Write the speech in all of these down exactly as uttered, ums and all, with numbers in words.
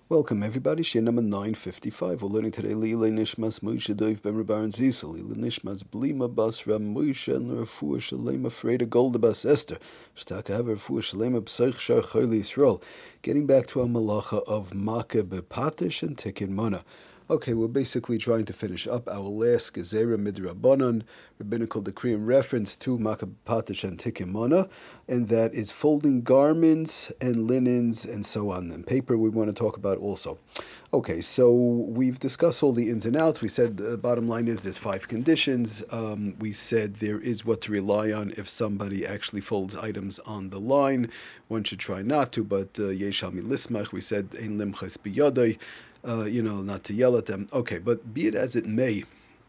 Welcome everybody, Shir number nine fifty-five. We're learning today Lila Nishmas Moshe Dov Ben Rabban Zisel, Lila Nishmas Blima Bas Ram Moshe and Rafua Shalema Freda Golda Bas Esther, Shtaka Have Rafua Shalema Psach Shar Chayli Yisrael. Getting back to our malacha of Makeh Bepatish and Tikkun Mana. Okay, we're basically trying to finish up our last Gezerah Midrabanan, rabbinical decree in reference to Makeh Bepatish and Tikkun Mana, and that is folding garments and linens and so on. And paper we want to talk about also. Okay, so we've discussed all the ins and outs. We said the bottom line is there's five conditions. Um, we said there is what to rely on if somebody actually folds items on the line. One should try not to, but Yeshami Lismach, we said Ein Limchas Biyadai. Uh, you know, not to yell at them. Okay, but be it as it may,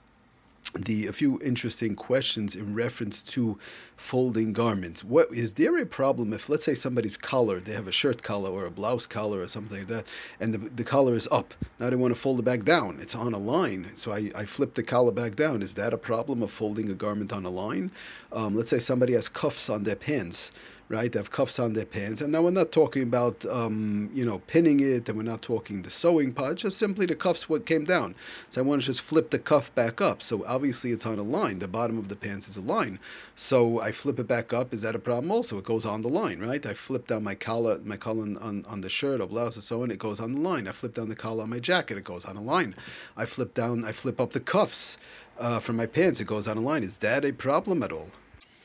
the a few interesting questions in reference to folding garments. What is there a problem if, let's say, somebody's collar, they have a shirt collar or a blouse collar or something like that, and the, the collar is up. Now they want to fold it back down. It's on a line, so I, I flip the collar back down. Is that a problem of folding a garment on a line? Um, let's say somebody has cuffs on their pants. Right, they have cuffs on their pants, and now we're not talking about, um, you know, pinning it, and we're not talking the sewing part, just simply the cuffs what came down. So I want to just flip the cuff back up. So obviously it's on a line. The bottom of the pants is a line. So I flip it back up. Is that a problem? Also, it goes on the line, right? I flip down my collar, my collar on, on the shirt or blouse or so on. It goes on the line. I flip down the collar on my jacket. It goes on a line. I flip down. I flip up the cuffs uh, from my pants. It goes on a line. Is that a problem at all?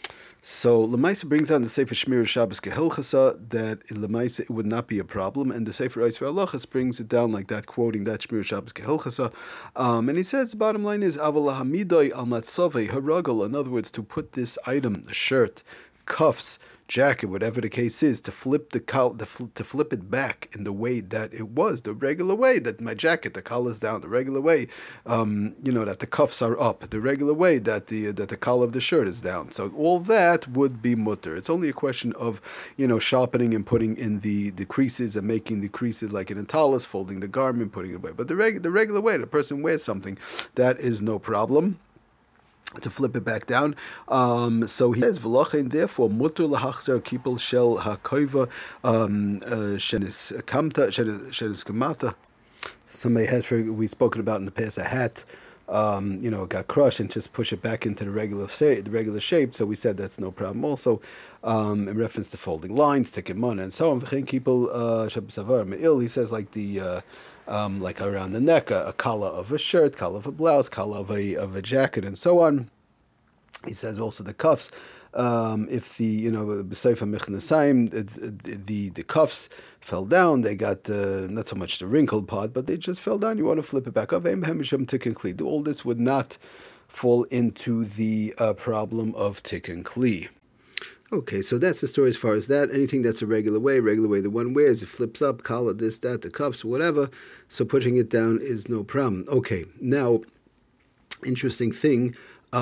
So Lemaisa brings on the Sefer Shmir Shabbos Kehilchasa that Lemaisa it would not be a problem, and the Sefer Eitzer Halachas brings it down like that, quoting that Shmir Shabbos Kehilchasa, um, and he says the bottom line is Aval Hamidoi Al Matzavei Haragel. In other words, to put this item, a shirt, cuffs, jacket, whatever the case is, to flip the col- to, fl- to flip it back in the way that it was, the regular way that my jacket, the collar's down, the regular way, um, you know, that the cuffs are up, the regular way that the that the collar of the shirt is down. So all that would be mutter. It's only a question of, you know, sharpening and putting in the, the creases and making the creases like an entalis, folding the garment, putting it away. But the reg- the regular way, the person wears something, that is no problem to flip it back down. Um, so he says, V'lachein, therefore, mutter lahachzer kipel shel hakoiva shenis kamta, shenis kamata. Somebody has, we've spoken about in the past, a hat, um, you know, got crushed and just push it back into the regular the regular shape. So we said that's no problem. Also, um, in reference to folding lines, tikkun mana, and so on. V'chein kipel shabasavar me'il, he says like the uh, Um, like around the neck, a, a collar of a shirt, collar of a blouse, collar of a of a jacket, and so on. He says also the cuffs. Um, if the you know b'seifa mechnasayim, the the cuffs fell down, they got uh, not so much the wrinkled part, but they just fell down. You want to flip it back up. All this would not fall into the uh, problem of tikkun kli. Okay, so that's the story as far as that. Anything that's a regular way, regular way the one wears, it flips up, collar, this, that, the cuffs, whatever. So pushing it down is no problem. Okay, now, interesting thing,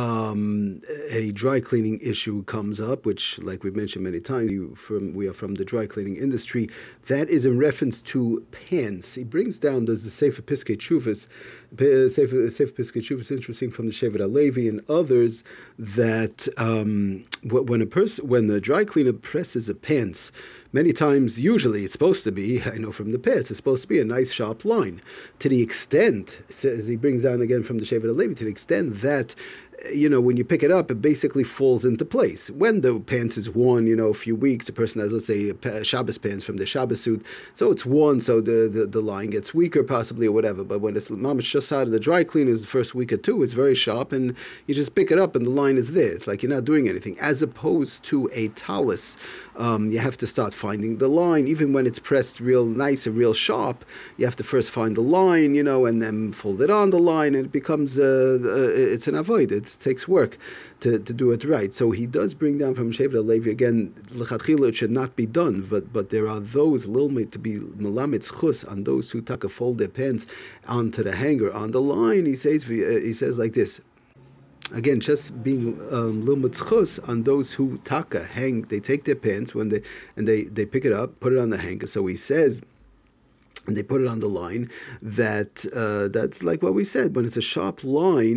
um, a dry cleaning issue comes up, which, like we've mentioned many times, you from we are from the dry cleaning industry. That is in reference to pants. He brings down, does the Sefer Piskei Teshuvos, Sefer, Sefer Piskei Teshuvos, interesting from the Shevet HaLevi and others, that um, when a person, when the dry cleaner presses a pants, many times, usually it's supposed to be, I know from the past, it's supposed to be a nice sharp line. To the extent, says he brings down again from the Shevet HaLevi, to the extent that, you know, when you pick it up, it basically falls into place. When the pants is worn, you know, a few weeks, the person has, let's say, a Shabbos pants from the Shabbos suit, so it's worn, so the, the, the line gets weaker possibly or whatever. But when it's mamash just out of the dry cleaners the first week or two, it's very sharp, and you just pick it up and the line is there. It's like you're not doing anything. As opposed to a talus, um, you have to start finding the line. Even when it's pressed real nice and real sharp, you have to first find the line, you know, and then fold it on the line, and it becomes, uh, uh, it's an avoid. It takes work to, to do it right. So he does bring down from Shevet HaLevi, again, l'chatchila it should not be done, but but there are those, lilmit, to be melamed chus, on those who taka fold their pants onto the hanger, on the line, he says, he says like this, again, just being um, lilmut chus on those who taka, hang, they take their pants when they, and they, they pick it up, put it on the hanger. So he says, and they put it on the line, that uh, that's like what we said, when it's a sharp line,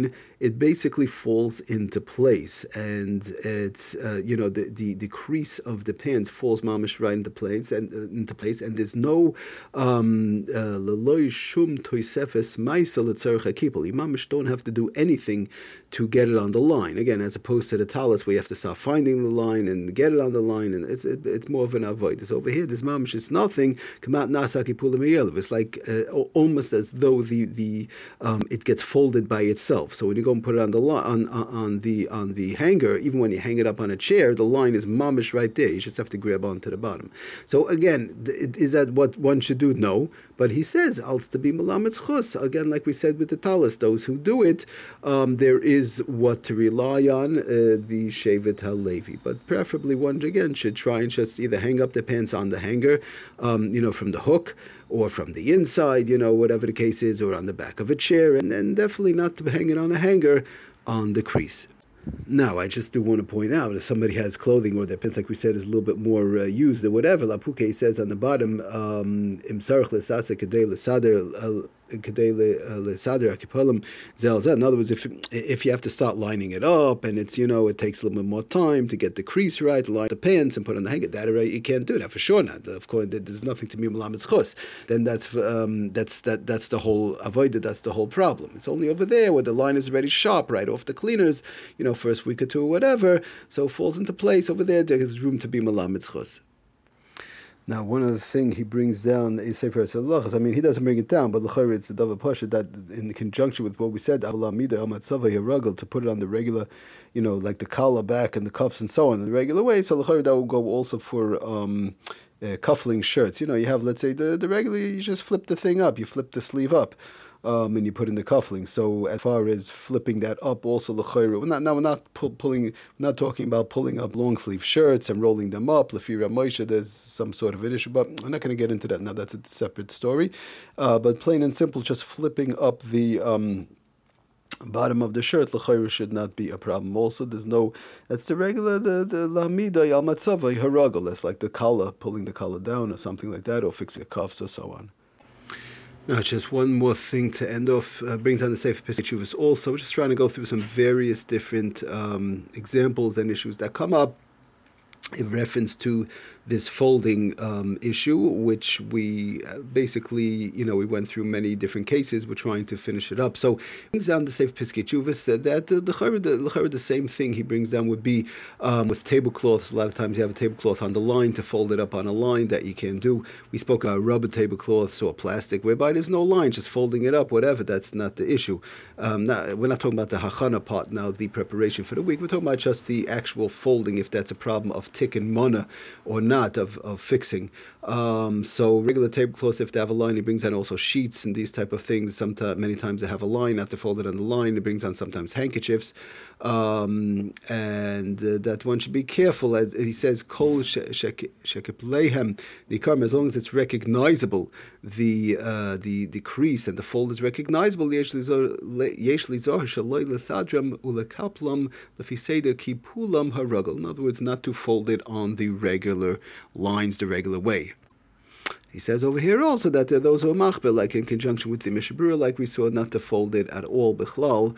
it basically falls into place, and it's uh, you know the, the the crease of the pants falls mamish right into place, and uh, into place, and there's no um leloy shum toisefes ma'isa letzarech hakipul. You mamish don't have to do anything to get it on the line. Again, as opposed to the talis where you have to start finding the line and get it on the line, and it's it, it's more of an avoid. This over here, this mamish is nothing. Kamat nasaki pulim. It's like uh, almost as though the the um, it gets folded by itself. So when you go and put it on the li- on on the on the hanger, even when you hang it up on a chair, the line is mamish right there. You just have to grab onto the bottom. So again, th- is that what one should do? No. But he says, "Als to be malametz chus." Again, like we said with the talis, those who do it, um, there is what to rely on, uh, the shevet halevi. But preferably, one again should try and just either hang up the pants on the hanger, um, you know, from the hook, or from the inside, you know, whatever the case is, or on the back of a chair, and, and definitely not to hang it on a hanger on the crease. Now, I just do want to point out, if somebody has clothing or their pants, like we said, is a little bit more uh, used or whatever, Lapuke says on the bottom, Im sarach lesasa kedei lesader kedei lesader akipolim zelzeh. In other words, if if you have to start lining it up, and it's, you know, it takes a little bit more time to get the crease right, line the pants and put on the hanger, that right, you can't do that for sure. Not, of course, there's nothing to be malametz chus. Then that's um, that's that that's the whole avoided. That's the whole problem. It's only over there where the line is already sharp, right off the cleaners, you know, first week or two or whatever, so it falls into place. Over there, there's room to be malametz chus. Now, one other thing he brings down is Sefer Halachos. I mean, he doesn't bring it down, but l'chayr it's the Dava Pasha that in conjunction with what we said, Avla Mida Amatzava Yaragel, to put it on the regular, you know, like the collar back and the cuffs and so on in the regular way. So l'chayr that will go also for um, uh, cuffling shirts. You know, you have, let's say, the the regular, you just flip the thing up, you flip the sleeve up. Um, and you put in the cuffling. So as far as flipping that up, also l'chayru. We're not now. We're not pull, pulling. We're not talking about pulling up long sleeve shirts and rolling them up. Lefira Moshe, there's some sort of an issue, but I'm not going to get into that now. That's a separate story. Uh, but plain and simple, just flipping up the um, bottom of the shirt, l'chayru, should not be a problem. Also, there's no. That's the regular the the lamida yal matzava haragel. That's like the collar, pulling the collar down or something like that, or fixing the cuffs or so on. Now, just one more thing to end off, uh, brings on the Sefer Pesach Teshuvos also. We're just trying to go through some various different um, examples and issues that come up in reference to this folding um, issue, which we uh, basically, you know, we went through many different cases. We're trying to finish it up. So, he brings down the Sefer Pesach Teshuvos said that uh, the, the, the same thing he brings down would be um, with tablecloths. A lot of times you have a tablecloth on the line to fold it up on a line that you can do. We spoke about rubber tablecloths or plastic, whereby there's no line, just folding it up, whatever. That's not the issue. Um, not, we're not talking about the hachana part now, the preparation for the week. We're talking about just the actual folding, if that's a problem of tick and mana or not. Not of, of fixing. Um, so regular tablecloths, if they have a line, he brings on also sheets and these type of things. Sometimes, many times they have a line, not to fold it on the line. He brings on sometimes handkerchiefs, um, and uh, that one should be careful. As he says, kol shekepleihem the karm, as long as it's recognizable, the uh, the the crease and the fold is recognizable. Yesh lizor shaloi lesadram ulekaplam lefiseda kipulam haragel. In other words, not to fold it on the regular lines, the regular way. He says over here also that there are those who are machbel, like in conjunction with the Mishabura, like we saw, not to fold it at all, bichlal.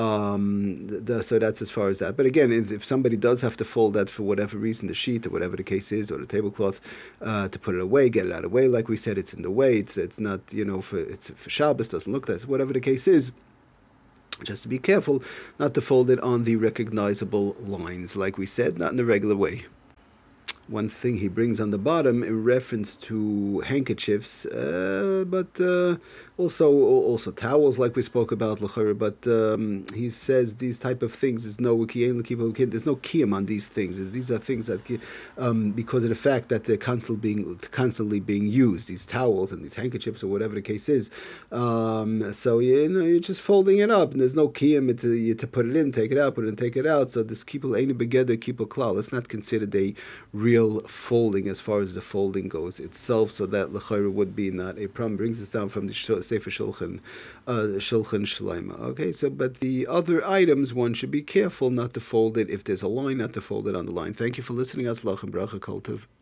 Um, the, so that's as far as that. But again, if, if somebody does have to fold that for whatever reason, the sheet or whatever the case is, or the tablecloth, uh, to put it away, get it out of the way, like we said, it's in the way. It's it's not, you know, for it's for Shabbos, doesn't look that. So whatever the case is, just to be careful not to fold it on the recognizable lines, like we said, not in the regular way. One thing he brings on the bottom in reference to handkerchiefs, uh, but uh, also also towels, like we spoke about l'chayr. But um, he says these type of things is no there's no kiyum on these things. These are things that um, because of the fact that they're constantly being constantly being used. These towels and these handkerchiefs or whatever the case is. Um, so you know you're just folding it up, and there's no kiyum to you to put it in, take it out, put it in, take it out. So this kipul ain't begeder kipul klal. It's not considered a real folding as far as the folding goes itself, so that l'chayr would be not a problem. Brings us down from the Sefer Shulchan uh, Shulchan Shleima. Okay, so but the other items, one should be careful not to fold it if there's a line, not to fold it on the line. Thank you for listening. Atzlach and bracha kol tov.